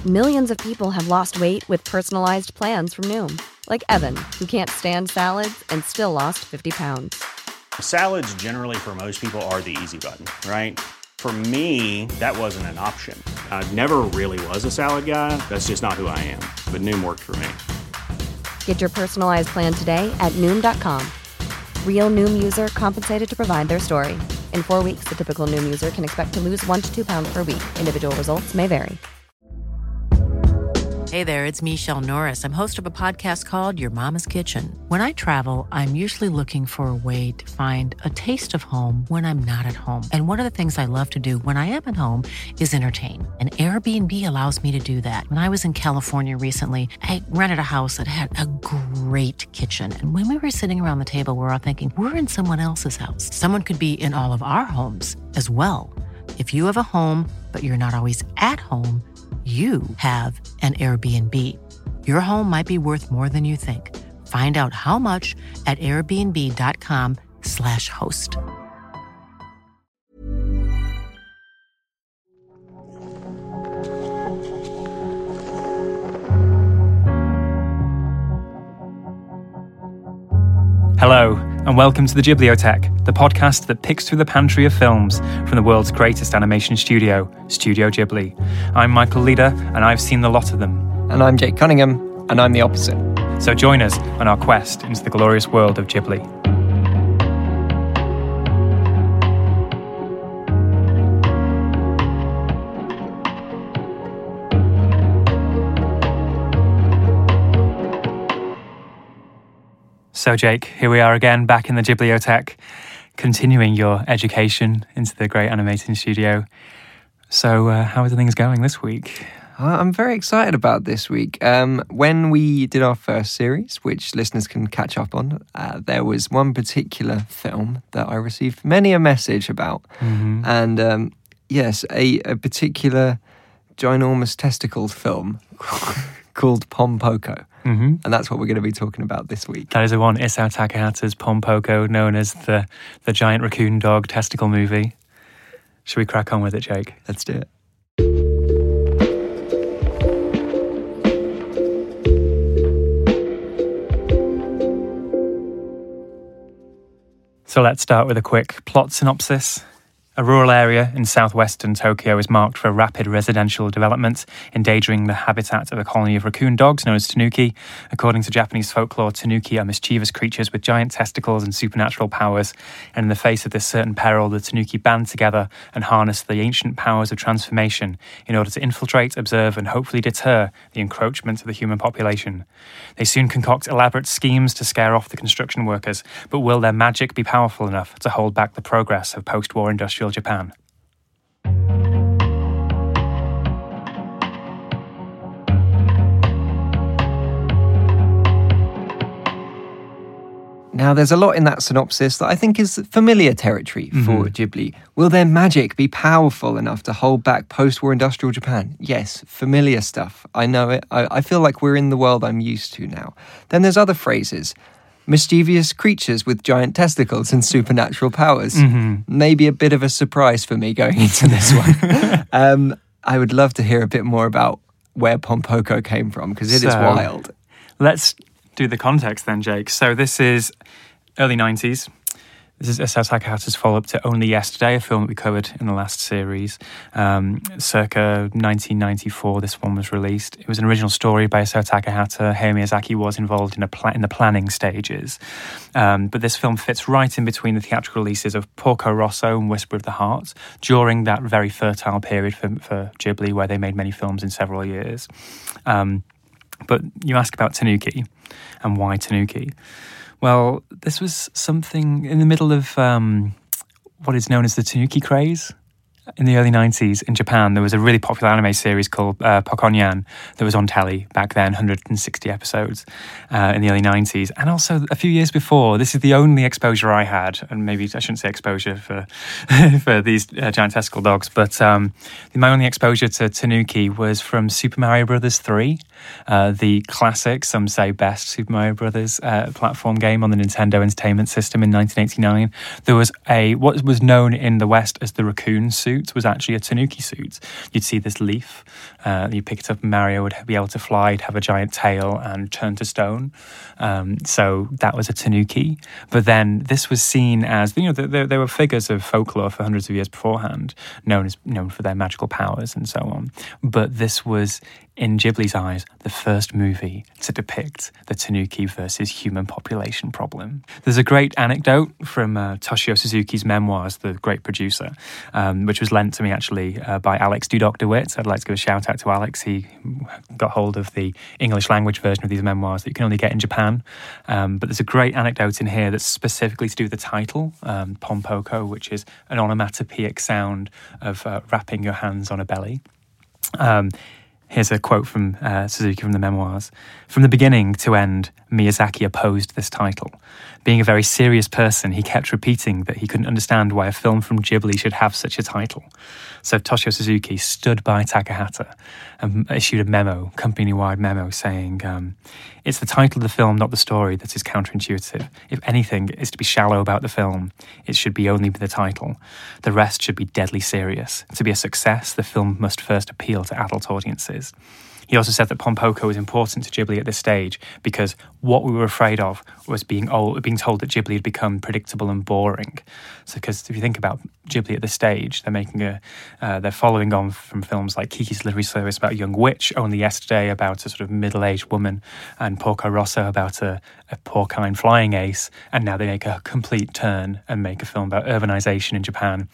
Millions of people have lost weight with personalized plans from Noom. Like Evan, who can't stand salads and still lost 50 pounds. Salads generally for most people are the easy button, right? For me, that wasn't an option. I never really was a salad guy. That's just not who I am. But Noom worked for me. Get your personalized plan today at Noom.com. Real Noom user compensated to provide their story. In 4 weeks, the typical Noom user can expect to lose 1 to 2 pounds per week. Individual results may vary. Hey there, it's Michelle Norris. I'm host of a podcast called Your Mama's Kitchen. When I travel, I'm usually looking for a way to find a taste of home when I'm not at home. And one of the things I love to do when I am at home is entertain. And Airbnb allows me to do that. When I was in California recently, I rented a house that had a great kitchen. And when we were sitting around the table, we're all thinking, we're in someone else's house. Someone could be in all of our homes as well. If you have a home, but you're not always at home, you have an Airbnb. Your home might be worth more than you think. Find out how much at airbnb.com/host. Hello, and welcome to the Ghibliotheque, the podcast that picks through the pantry of films from the world's greatest animation studio, Studio Ghibli. I'm Michael Leader, and I've seen the lot of them. And I'm Jake Cunningham, and I'm the opposite. So join us on our quest into the glorious world of Ghibli. So Jake, here we are again, back in the Ghibliotheque, continuing your education into the great animating studio. So how are things going this week? I'm very excited about this week. When we did our first series, which listeners can catch up on, there was one particular film that I received many a message about. Mm-hmm. And yes, a particular ginormous testicles film called Pom Poko. Mm-hmm. And that's what we're going to be talking about this week. That is the one, Isao Takahata's Pom Poko, known as the giant raccoon dog testicle movie. Should we crack on with it, Jake? Let's do it. So let's start with a quick plot synopsis. A rural area in southwestern Tokyo is marked for rapid residential development, endangering the habitat of a colony of raccoon dogs known as tanuki. According to Japanese folklore, tanuki are mischievous creatures with giant testicles and supernatural powers. And in the face of this certain peril, the tanuki band together and harness the ancient powers of transformation in order to infiltrate, observe, and hopefully deter the encroachment of the human population. They soon concoct elaborate schemes to scare off the construction workers, but will their magic be powerful enough to hold back the progress of post-war industrial Japan? Now, there's a lot in that synopsis that I think is familiar territory for Ghibli. Will their magic be powerful enough to hold back post-war industrial Japan? Yes, familiar stuff. I know it. I feel like we're in the world I'm used to now. Then there's other phrases. Mischievous creatures with giant testicles and supernatural powers. Mm-hmm. Maybe a bit of a surprise for me going into this one. I would love to hear a bit more about where Pom Poko came from, because it is wild. Let's do the context then, Jake. So this is early 90s. This is Isao Takahata's follow-up to Only Yesterday, a film that we covered in the last series. Circa 1994, this one was released. It was an original story by Isao Takahata. Hayao Miyazaki was involved in the planning stages. But this film fits right in between the theatrical releases of Porco Rosso and Whisper of the Heart, during that very fertile period for Ghibli, where they made many films in several years. But you ask about Tanuki, and why Tanuki? Well, this was something in the middle of what is known as the Tanuki craze. In the early 90s in Japan, there was a really popular anime series called Pokonyan that was on telly back then, 160 episodes in the early 90s. And also a few years before, this is the only exposure I had, and maybe I shouldn't say exposure for for these giant testicle dogs, but my only exposure to Tanuki was from Super Mario Bros. 3, the classic, some say best Super Mario Bros. Platform game on the Nintendo Entertainment System in 1989. There was what was known in the West as the raccoon suit. suit was actually a tanuki suit. You'd see this leaf, you pick it up, and Mario would be able to fly, he'd have a giant tail and turn to stone. So that was a tanuki. But then this was seen as, there were figures of folklore for hundreds of years beforehand, known for their magical powers and so on. But this was, in Ghibli's eyes, the first movie to depict the tanuki versus human population problem. There's a great anecdote from Toshio Suzuki's memoirs, the great producer, which was lent to me actually by Alex Dudok de Witt. I'd like to give a shout out to Alex. He got hold of the English language version of these memoirs that you can only get in Japan. But there's a great anecdote in here that's specifically to do with the title, Pompoko, which is an onomatopoeic sound of wrapping your hands on a belly. Here's a quote from Suzuki from the memoirs. From the beginning to end, Miyazaki opposed this title. Being a very serious person, he kept repeating that he couldn't understand why a film from Ghibli should have such a title. So Toshio Suzuki stood by Takahata and issued a memo, company-wide memo, saying, it's the title of the film, not the story, that is counterintuitive. If anything is to be shallow about the film, it should be only the title. The rest should be deadly serious. To be a success, the film must first appeal to adult audiences. He also said that Pompoko was important to Ghibli at this stage because what we were afraid of was being told that Ghibli had become predictable and boring. So, because if you think about Ghibli at this stage, they're following on from films like Kiki's Delivery Service about a young witch, Only Yesterday about a sort of middle-aged woman, and Porco Rosso about a porcine flying ace, and now they make a complete turn and make a film about urbanization in Japan,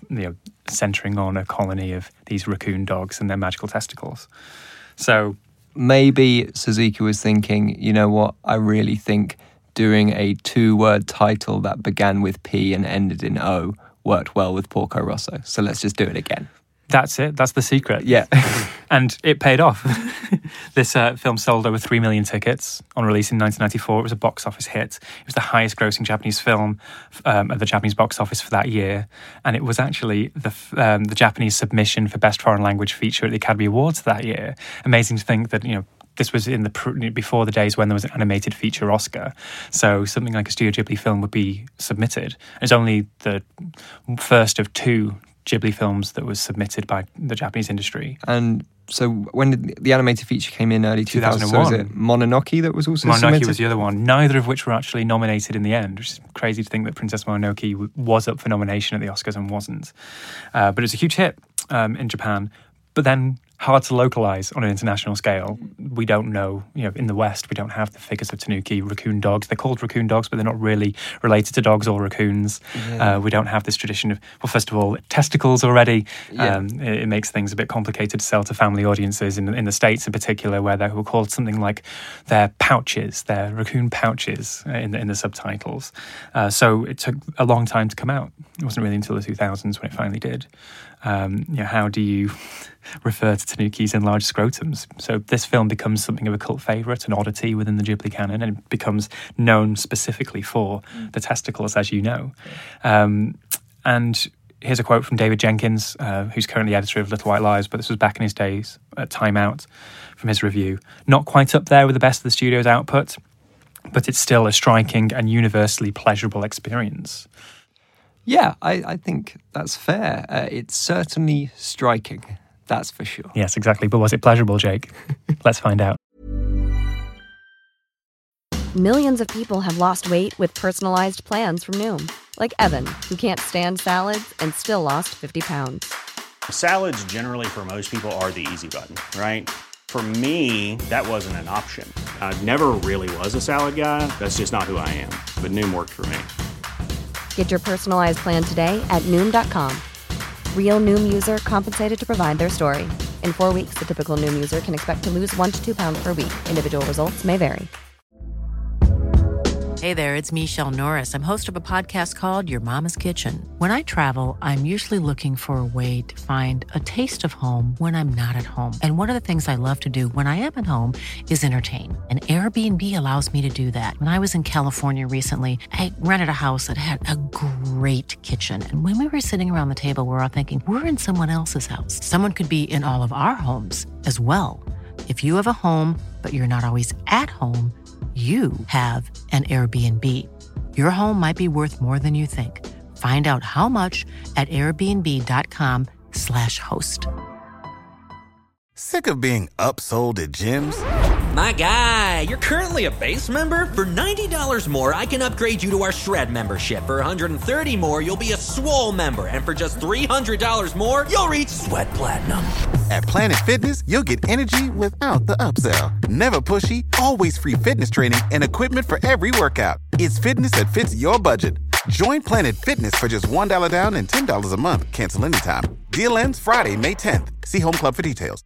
centering on a colony of these raccoon dogs and their magical testicles. So maybe Suzuki was thinking, you know what, I really think doing a 2-word title that began with P and ended in O worked well with Porco Rosso. So let's just do it again. That's it. That's the secret. Yeah. And it paid off. This film sold over 3 million tickets on release in 1994. It was a box office hit. It was the highest grossing Japanese film at the Japanese box office for that year. And it was actually the Japanese submission for Best Foreign Language Feature at the Academy Awards that year. Amazing to think that, this was before the days when there was an animated feature Oscar. So something like a Studio Ghibli film would be submitted. It's only the first of 2 Ghibli films that was submitted by the Japanese industry. And so when did the animated feature came in early 2000? So was it Mononoke that was also submitted? Mononoke was the other one, neither of which were actually nominated in the end, which is crazy to think that Princess Mononoke was up for nomination at the Oscars and wasn't. But it was a huge hit in Japan. But then hard to localize on an international scale. We don't know, in the West, we don't have the figures of tanuki, raccoon dogs. They're called raccoon dogs, but they're not really related to dogs or raccoons. Yeah. We don't have this tradition of, well, first of all, testicles already. Yeah. It makes things a bit complicated to sell to family audiences in the States in particular, where they were called something like their pouches, their raccoon pouches in the subtitles. So it took a long time to come out. It wasn't really until the 2000s when it finally did. How do you refer to tanukis in large scrotums? So this film becomes something of a cult favourite, an oddity within the Ghibli canon, and it becomes known specifically for the testicles, as you know. And here's a quote from David Jenkins, who's currently editor of Little White Lies, but this was back in his days at Time Out, from his review. Not quite up there with the best of the studio's output, but it's still a striking and universally pleasurable experience. Yeah, I think that's fair. It's certainly striking, that's for sure. Yes, exactly. But was it pleasurable, Jake? Let's find out. Millions of people have lost weight with personalized plans from Noom. Like Evan, who can't stand salads and still lost 50 pounds. Salads generally for most people are the easy button, right? For me, that wasn't an option. I never really was a salad guy. That's just not who I am. But Noom worked for me. Get your personalized plan today at Noom.com. Real Noom user compensated to provide their story. In 4 weeks, the typical Noom user can expect to lose 1 to 2 pounds per week. Individual results may vary. Hey there, it's Michelle Norris. I'm host of a podcast called Your Mama's Kitchen. When I travel, I'm usually looking for a way to find a taste of home when I'm not at home. And one of the things I love to do when I am at home is entertain. And Airbnb allows me to do that. When I was in California recently, I rented a house that had a great kitchen. And when we were sitting around the table, we were all thinking, we're in someone else's house. Someone could be in all of our homes as well. If you have a home, but you're not always at home, you have an Airbnb. Your home might be worth more than you think. Find out how much at airbnb.com/host. Sick of being upsold at gyms? My guy, you're currently a base member? For $90 more, I can upgrade you to our Shred membership. For $130 more, you'll be a Swole member. And for just $300 more, you'll reach Sweat Platinum. At Planet Fitness, you'll get energy without the upsell. Never pushy, always free fitness training and equipment for every workout. It's fitness that fits your budget. Join Planet Fitness for just $1 down and $10 a month. Cancel anytime. Deal ends Friday, May 10th. See Home Club for details.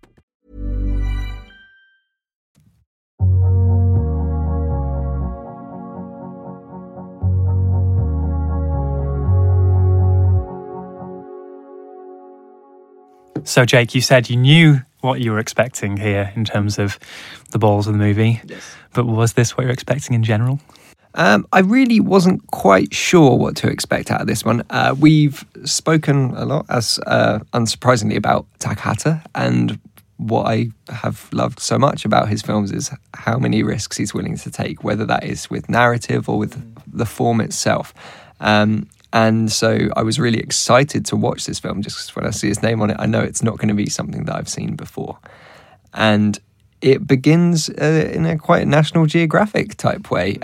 So, Jake, you said you knew what you were expecting here in terms of the balls of the movie. Yes. But was this what you're expecting in general? I really wasn't quite sure what to expect out of this one. We've spoken a lot, as unsurprisingly, about Takahata, and what I have loved so much about his films is how many risks he's willing to take, whether that is with narrative or with the form itself. And so I was really excited to watch this film just because when I see his name on it, I know it's not going to be something that I've seen before. And it begins in a quite National Geographic type way.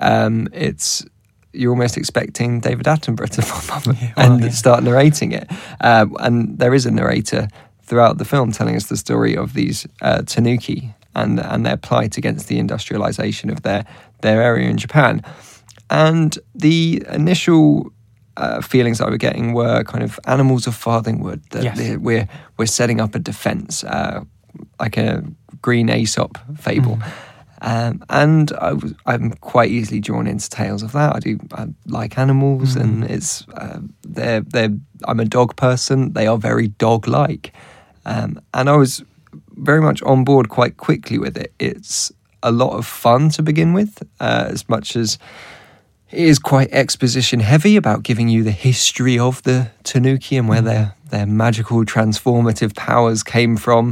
You're almost expecting David Attenborough to pop up and start narrating it. And there is a narrator throughout the film telling us the story of these tanuki and their plight against the industrialization of their area in Japan. And the initial feelings I was getting were kind of animals of farthing wood, that we're setting up a defense, like a green Aesop fable. And I'm quite easily drawn into tales of that. I like animals, and it's I'm a dog person. They are very dog-like, and I was very much on board quite quickly with it. It's a lot of fun to begin with, as much as it is quite exposition heavy about giving you the history of the tanuki and where their magical transformative powers came from.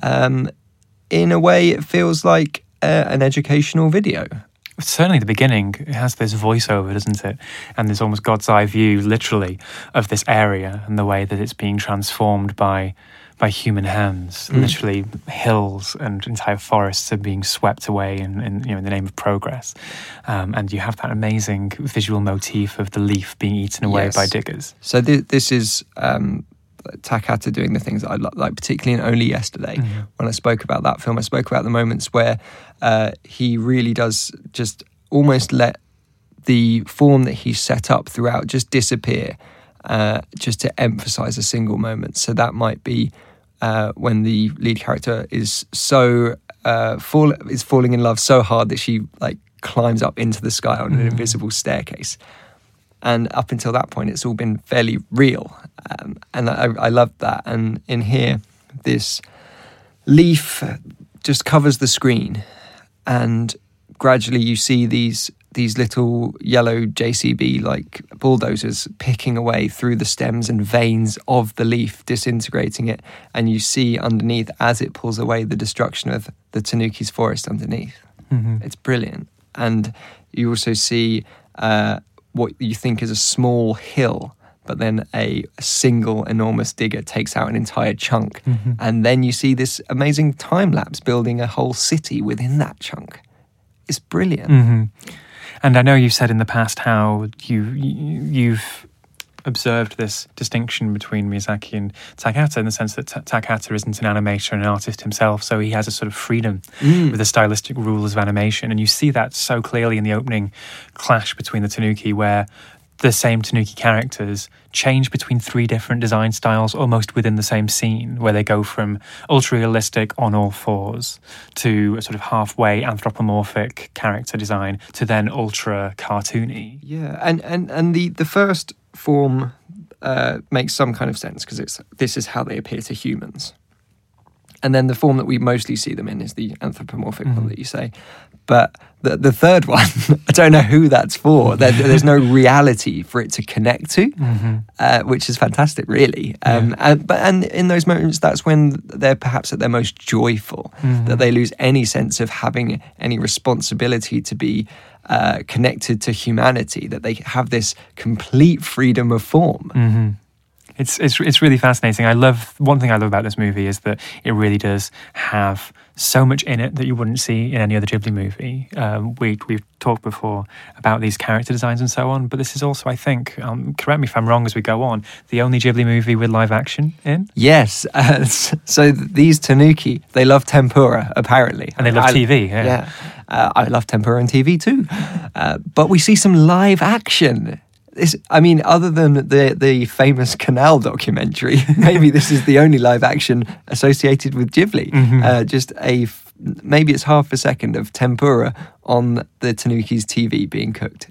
In a way, it feels like an educational video. Certainly the beginning, it has this voiceover, doesn't it? And there's almost God's eye view, literally, of this area and the way that it's being transformed by human hands. Literally, hills and entire forests are being swept away in the name of progress. And you have that amazing visual motif of the leaf being eaten away by diggers. So this is Takahata doing the things that I like, particularly in Only Yesterday. When I spoke about that film, I spoke about the moments where he really does just almost let the form that he set up throughout just disappear, just to emphasize a single moment. So that might be when the lead character is falling in love so hard that she climbs up into the sky on an invisible staircase. And up until that point, it's all been fairly real. And I loved that. And in here, this leaf just covers the screen. And gradually you see these little yellow JCB-like bulldozers picking away through the stems and veins of the leaf, disintegrating it. And you see underneath, as it pulls away, the destruction of the Tanuki's forest underneath. It's brilliant. And you also see what you think is a small hill, but then a single enormous digger takes out an entire chunk. And then you see this amazing time-lapse building a whole city within that chunk. It's brilliant. And I know you've said in the past how you've observed this distinction between Miyazaki and Takahata in the sense that Takahata isn't an animator and an artist himself, so he has a sort of freedom with the stylistic rules of animation. And you see that so clearly in the opening clash between the Tanuki, where the same Tanuki characters change between three different design styles almost within the same scene, where they go from ultra-realistic on all fours to a sort of halfway anthropomorphic character design to then ultra-cartoony. Yeah, and the first form makes some kind of sense because this is how they appear to humans. And then the form that we mostly see them in is the anthropomorphic one that you say. But the third one, I don't know who that's for. There's no reality for it to connect to, which is fantastic, really. And in those moments, that's when they're perhaps at their most joyful, that they lose any sense of having any responsibility to be connected to humanity, that they have this complete freedom of form. It's really fascinating. One thing I love about this movie is that it really does have so much in it that you wouldn't see in any other Ghibli movie. We've talked before about these character designs and so on, but this is also, I think, correct me if I'm wrong as we go on, the only Ghibli movie with live action in? Yes. So these tanuki, they love tempura, apparently. And they love TV, yeah. I love tempura and TV too. But we see some live action. Other than the famous Canal documentary, maybe this is the only live action associated with Ghibli. Maybe it's half a second of tempura on the Tanuki's TV being cooked.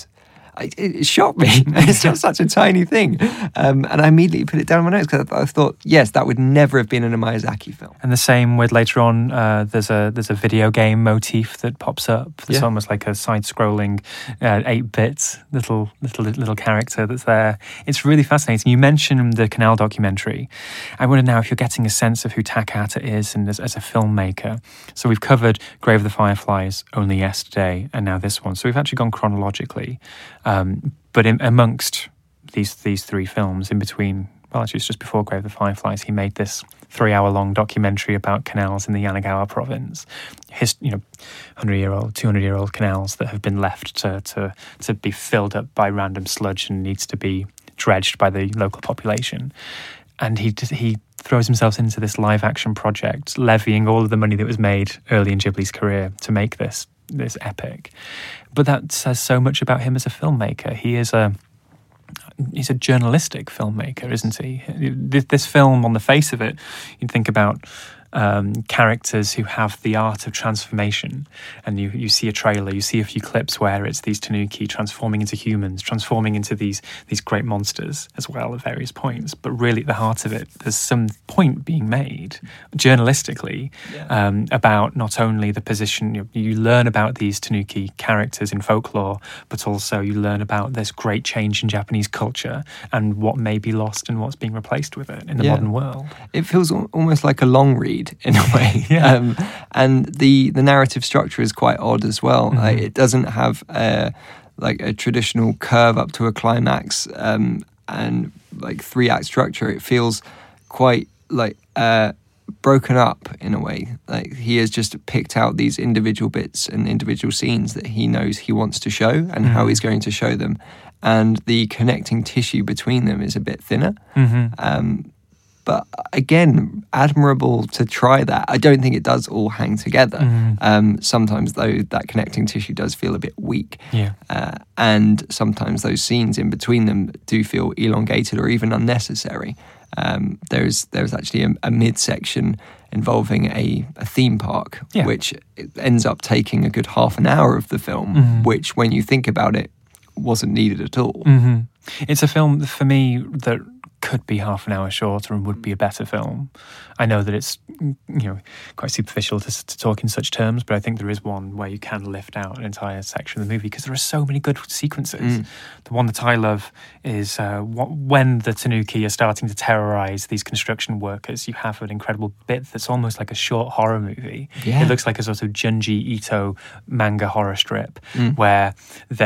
It shocked me. It's just such a tiny thing. And I immediately put it down on my notes because I thought, yes, that would never have been in a Miyazaki film. And the same with later on, there's a video game motif that pops up. It's almost like a side-scrolling 8-bit little character that's there. It's really fascinating. You mentioned the Canal documentary. I wonder now if you're getting a sense of who Takahata is and as a filmmaker. So we've covered Grave of the Fireflies only yesterday, and now this one. So we've actually gone chronologically. But amongst these three films, in between, well, actually it's just before Grave of the Fireflies, he made this 3-hour-long documentary about canals in the Yanagawa province. 100-year-old, 200-year-old canals that have been left to be filled up by random sludge and needs to be dredged by the local population. And he throws himself into this live-action project, levying all of the money that was made early in Ghibli's career to make this epic. But that says so much about him as a filmmaker. He's a journalistic filmmaker, isn't he? This film, on the face of it, you'd think about characters who have the art of transformation, and you see a trailer, you see a few clips where it's these tanuki transforming into humans, transforming into these great monsters as well at various points. But really at the heart of it, there's some point being made journalistically about not only the position, you learn about these tanuki characters in folklore, but also you learn about this great change in Japanese culture and what may be lost and what's being replaced with it in the modern world. It feels almost like a long read in a way. And the narrative structure is quite odd as well. It doesn't have a traditional curve up to a climax and like 3-act structure. It feels quite like broken up in a way. Like he has just picked out these individual bits and individual scenes that he knows he wants to show and how he's going to show them. And the connecting tissue between them is a bit thinner. But again, admirable to try that. I don't think it does all hang together. Sometimes, though, that connecting tissue does feel a bit weak. And sometimes those scenes in between them do feel elongated or even unnecessary. There's actually a midsection involving a theme park, which ends up taking a good half an hour of the film, which, when you think about it, wasn't needed at all. It's a film, for me, that could be half an hour shorter and would be a better film. I know that it's quite superficial to talk in such terms, but I think there is one where you can lift out an entire section of the movie because there are so many good sequences. The one that I love is when the tanuki are starting to terrorize these construction workers. You have an incredible bit that's almost like a short horror movie. It looks like a sort of Junji Ito manga horror strip where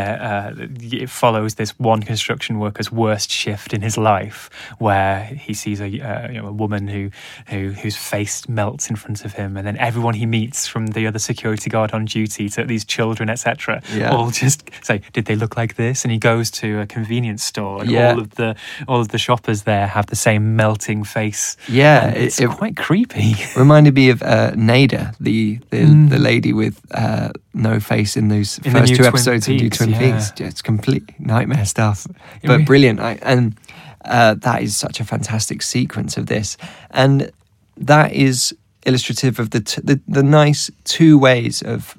it follows this one construction worker's worst shift in his life, where he sees a woman whose face melts in front of him, and then everyone he meets, from the other security guard on duty to these children, etc., all just say, "Did they look like this?" And he goes to a convenience store, and all of the shoppers there have the same melting face. It's quite creepy. Reminded me of Nada, the lady with no face in those first 2 episodes of New Twin Peaks. It's complete nightmare stuff, but brilliant. That is such a fantastic sequence of this, and that is illustrative of the nice two ways of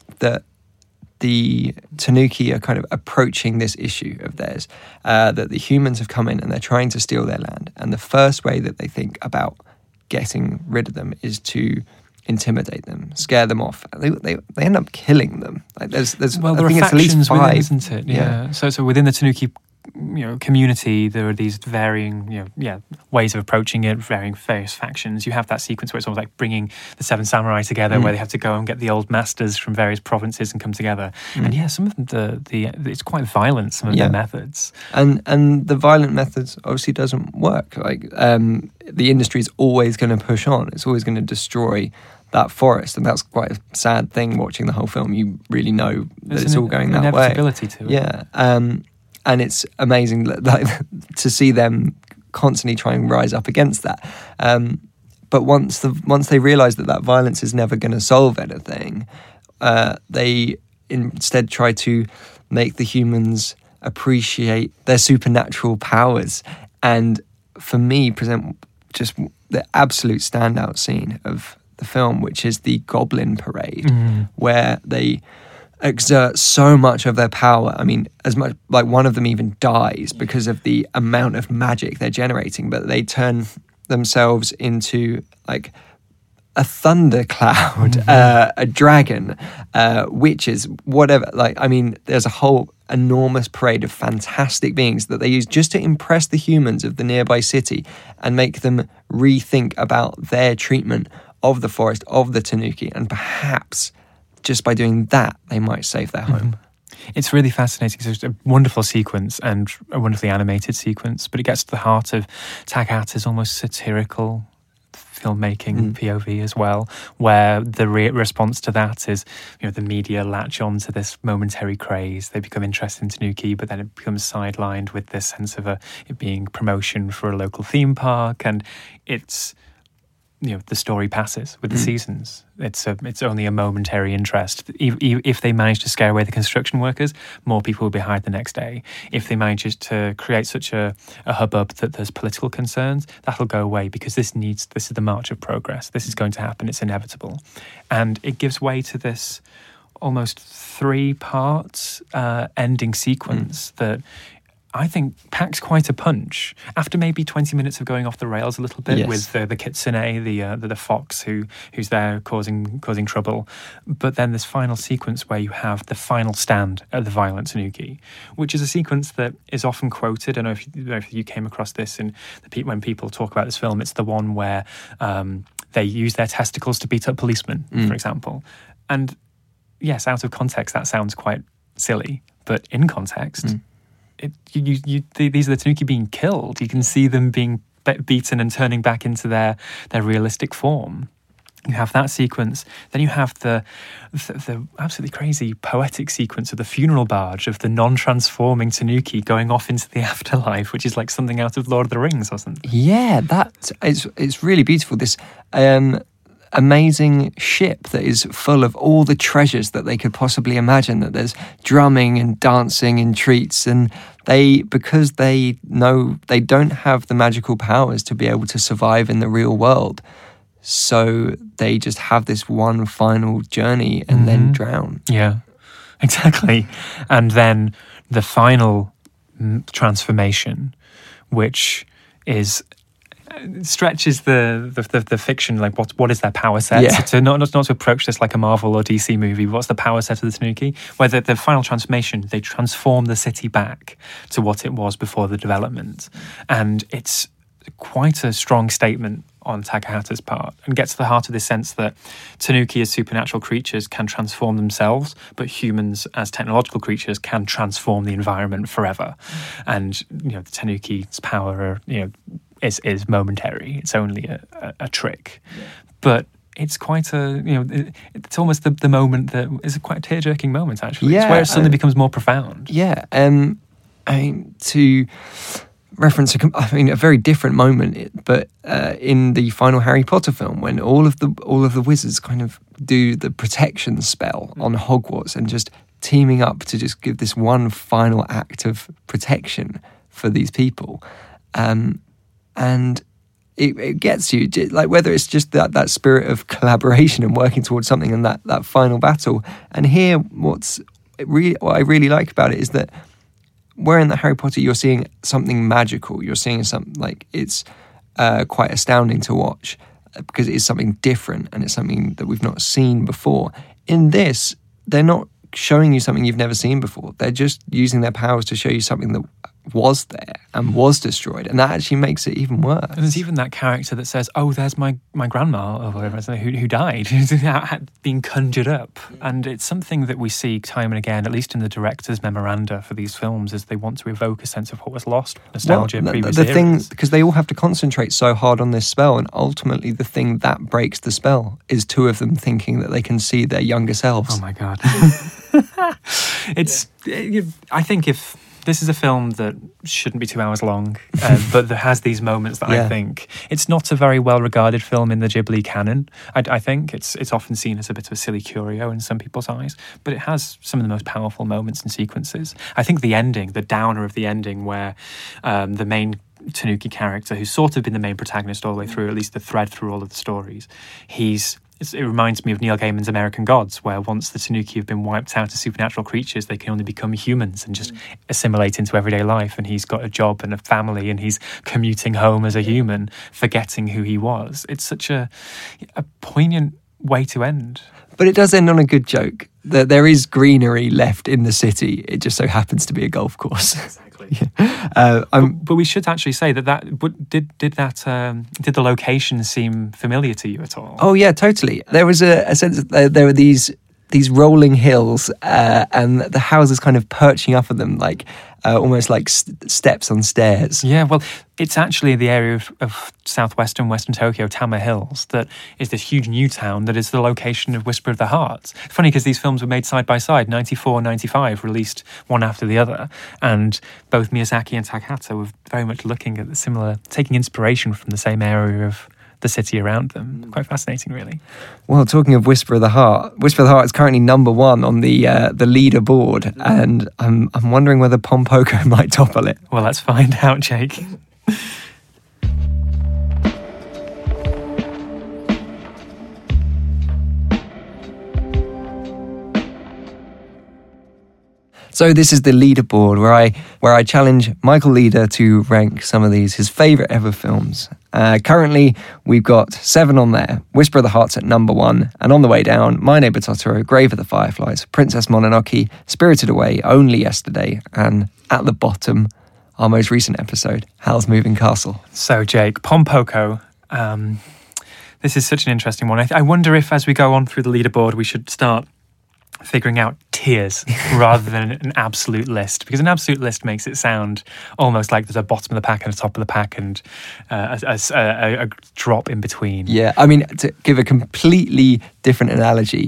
the tanuki are kind of approaching this issue of theirs, that the humans have come in and they're trying to steal their land, and the first way that they think about getting rid of them is to intimidate them, scare them off. They end up killing them. Like there's well, there I think are it's at least factions within, 5, isn't it? Yeah. So within the Tanuki, community, there are these varying, ways of approaching it, various factions. You have that sequence where it's almost like bringing the 7 samurai together, where they have to go and get the old masters from various provinces and come together. And some of them, it's quite violent. Some of their methods, and the violent methods obviously doesn't work. Like the industry is always going to push on. It's always going to destroy that forest, and that's quite a sad thing. Watching the whole film, you really know that it's all going that way. Inevitability to it. Yeah. And it's amazing to see them constantly try and rise up against that. But once they realise that violence is never going to solve anything, they instead try to make the humans appreciate their supernatural powers. And for me, present just the absolute standout scene of the film, which is the Goblin Parade, where they exert so much of their power. I mean, as much like one of them even dies because of the amount of magic they're generating, but they turn themselves into like a thundercloud, a dragon, witches, whatever. Like, I mean, there's a whole enormous parade of fantastic beings that they use just to impress the humans of the nearby city and make them rethink about their treatment of the forest, of the Tanuki, and perhaps just by doing that, they might save their home. It's really fascinating. It's a wonderful sequence and a wonderfully animated sequence, but it gets to the heart of Takahata's almost satirical filmmaking POV as well, where the response to that is, the media latch on to this momentary craze. They become interested in Tanuki, but then it becomes sidelined with this sense of it being promotion for a local theme park, and it's the story passes with the seasons. It's only a momentary interest. If they manage to scare away the construction workers, more people will be hired the next day. If they manage to create such a hubbub that there's political concerns, that'll go away, because this is the march of progress. This is going to happen. It's inevitable. And it gives way to this almost 3-part ending sequence that I think packs quite a punch. After maybe 20 minutes of going off the rails a little bit with the kitsune, the fox who's there causing trouble, but then this final sequence where you have the final stand at the violent Tanuki, which is a sequence that is often quoted. I don't know if you came across this when people talk about this film. It's the one where they use their testicles to beat up policemen, for example. And yes, out of context, that sounds quite silly, but in context. These are the Tanuki being killed. You can see them being beaten and turning back into their realistic form. You have that sequence. Then you have the absolutely crazy poetic sequence of the funeral barge of the non-transforming Tanuki going off into the afterlife, which is like something out of Lord of the Rings or something. Yeah, it's really beautiful. This amazing ship that is full of all the treasures that they could possibly imagine, that there's drumming and dancing and treats, and because they know they don't have the magical powers to be able to survive in the real world, so they just have this one final journey and then drown. Yeah, exactly. And then the final transformation, which stretches the fiction, like what is their power set? So not to approach this like a Marvel or DC movie, what's the power set of the Tanuki? Where the final transformation, they transform the city back to what it was before the development. And it's quite a strong statement on Takahata's part, and gets to the heart of this sense that Tanuki as supernatural creatures can transform themselves, but humans as technological creatures can transform the environment forever. And the Tanuki's power is momentary. It's only a trick. But it's quite it's almost the moment that is quite a tear-jerking moment, actually. It's where it suddenly becomes more profound. Yeah. I mean, to reference a very different moment, but in the final Harry Potter film, when all of the wizards kind of do the protection spell on Hogwarts and just teaming up to just give this one final act of protection for these people. And it gets you, like, whether it's just that spirit of collaboration and working towards something and that final battle. And here, what I really like about it is that where in the Harry Potter you're seeing something magical, you're seeing something like it's quite astounding to watch. because it is something different and it's something that we've not seen before. In this, they're not showing you something you've never seen before. They're just using their powers to show you something that was there and was destroyed, and that actually makes it even worse. And there's even that character that says, "Oh, there's my grandma," or whatever, who died, being conjured up. And it's something that we see time and again, at least in the director's memoranda for these films, is they want to evoke a sense of what was lost, nostalgia, previous eras. Thing, because they all have to concentrate so hard on this spell, and ultimately the thing that breaks the spell is two of them thinking that they can see their younger selves. Oh my God. I think if this is a film that shouldn't be 2 hours long, but that has these moments that I think it's not a very well regarded film in the Ghibli canon. I think it's often seen as a bit of a silly curio in some people's eyes, but it has some of the most powerful moments and sequences. I think the ending, the downer of the ending, where the main Tanuki character, who's sort of been the main protagonist all the way through, at least the thread through all of the stories, it reminds me of Neil Gaiman's American Gods, where once the Tanuki have been wiped out as supernatural creatures, they can only become humans and just assimilate into everyday life. And he's got a job and a family, and he's commuting home as a human, forgetting who he was. It's such a poignant way to end. But it does end on a good joke. There is greenery left in the city. It just so happens to be a golf course. Exactly. But we should actually say did the location seem familiar to you at all? Oh yeah, totally. There was a sense that there were these rolling hills, and the houses kind of perching up at them, like almost like steps on stairs. Yeah, well, it's actually the area of southwestern Western Tokyo, Tama Hills, that is this huge new town that is the location of Whisper of the Heart. It's funny because these films were made side by side, 94, 95, released one after the other, and both Miyazaki and Takahata were very much looking at the similar, taking inspiration from the same area of the city around them. Quite fascinating, really. Well, talking of Whisper of the Heart is currently number one on the leaderboard, and I'm wondering whether Pompoko might topple it. Well, let's find out, Jake. So this is the leaderboard where I challenge Michael Leader to rank some of his favourite ever films. Currently, we've got 7 on there. Whisper of the Heart's at number 1, and on the way down, My Neighbor Totoro, Grave of the Fireflies, Princess Mononoke, Spirited Away, Only Yesterday, and at the bottom, our most recent episode, Howl's Moving Castle. So, Jake, Pompoko. This is such an interesting one. I wonder if, as we go on through the leaderboard, we should start figuring out tiers rather than an absolute list, because an absolute list makes it sound almost like there's a bottom of the pack and a top of the pack and a drop in between. Yeah, I mean, to give a completely different analogy,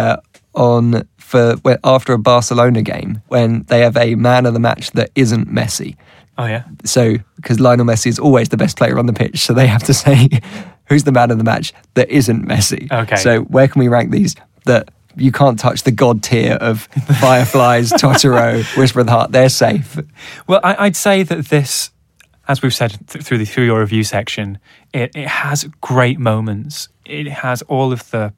after a Barcelona game, when they have a man of the match that isn't Messi. Oh yeah. So, because Lionel Messi is always the best player on the pitch, so they have to say who's the man of the match that isn't Messi. Okay. So where can we rank these that you can't touch the god tier of Fireflies, Totoro, Whisper of the Heart? They're safe. Well, I'd say that this, as we've said through your review section, it has great moments. It has all of the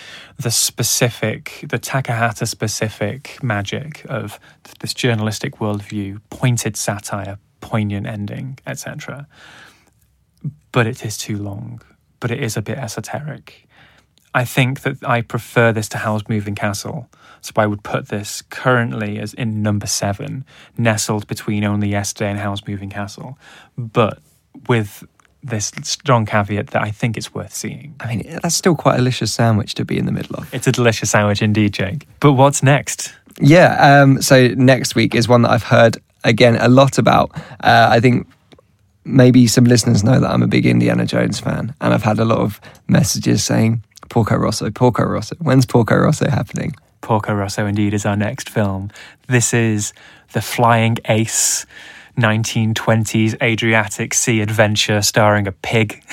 Takahata specific magic of this journalistic worldview, pointed satire, poignant ending, etc. But it is too long. But it is a bit esoteric. I think that I prefer this to Howl's Moving Castle, so I would put this currently as in number 7, nestled between Only Yesterday and Howl's Moving Castle, but with this strong caveat that I think it's worth seeing. I mean, that's still quite a delicious sandwich to be in the middle of. It's a delicious sandwich indeed, Jake. But what's next? Yeah, so next week is one that I've heard, again, a lot about. I think maybe some listeners know that I'm a big Indiana Jones fan, and I've had a lot of messages saying, Porco Rosso, when's Porco Rosso happening? Porco Rosso indeed is our next film. This is the flying ace 1920s Adriatic Sea adventure starring a pig.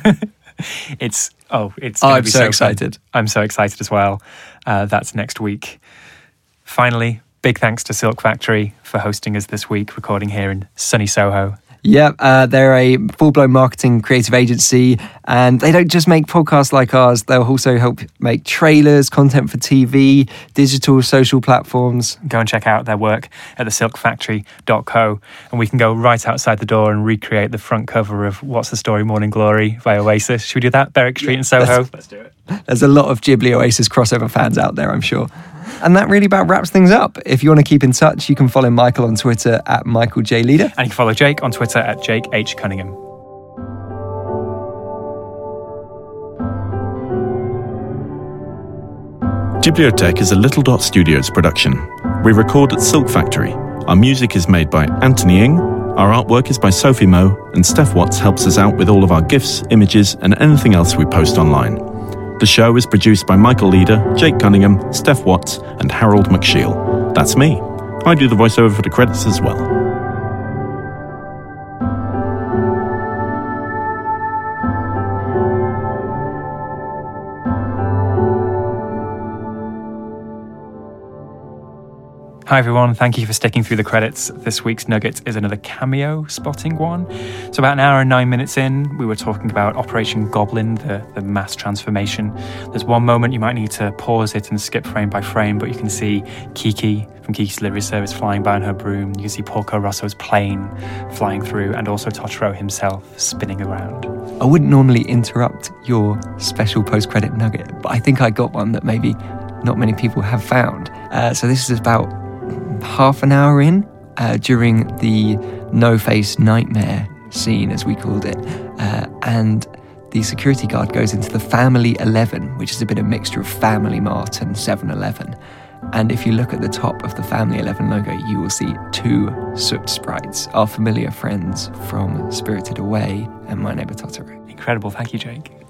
I'm so excited. I'm so excited as well. That's next week. Finally, big thanks to Silk Factory for hosting us this week, recording here in sunny Soho. Yep, they're a full-blown marketing creative agency, and they don't just make podcasts like ours, they'll also help make trailers, content for TV, digital, social platforms. Go and check out their work at thesilkfactory.co, and we can go right outside the door and recreate the front cover of What's the Story Morning Glory by Oasis. Should we do that? Berwick Street in Soho? Let's do it. There's a lot of Ghibli Oasis crossover fans out there, I'm sure. And that really about wraps things up. If you want to keep in touch, you can follow Michael on Twitter at Michael J. Leader. And you can follow Jake on Twitter at Jake H. Cunningham. Ghibliotheque is a Little Dot Studios production. We record at Silk Factory. Our music is made by Anthony Ng. Our artwork is by Sophie Moe, and Steph Watts helps us out with all of our GIFs, images, and anything else we post online. The show is produced by Michael Leader, Jake Cunningham, Steph Watts, and Harold McShiel. That's me. I do the voiceover for the credits as well. Hi everyone, thank you for sticking through the credits. This week's Nugget is another cameo spotting one. So about an hour and 9 minutes in, we were talking about Operation Goblin, the mass transformation. There's one moment you might need to pause it and skip frame by frame, but you can see Kiki from Kiki's Delivery Service flying by on her broom. You can see Porco Rosso's plane flying through, and also Totoro himself spinning around. I wouldn't normally interrupt your special post-credit nugget, but I think I got one that maybe not many people have found. So this is about half an hour in, during the no-face nightmare scene, as we called it, and the security guard goes into the Family 11, which is a bit of mixture of Family Mart and 7-Eleven. And if you look at the top of the Family 11 logo, you will see two Soot sprites, our familiar friends from Spirited Away and My Neighbor Totoro. Incredible, thank you, Jake.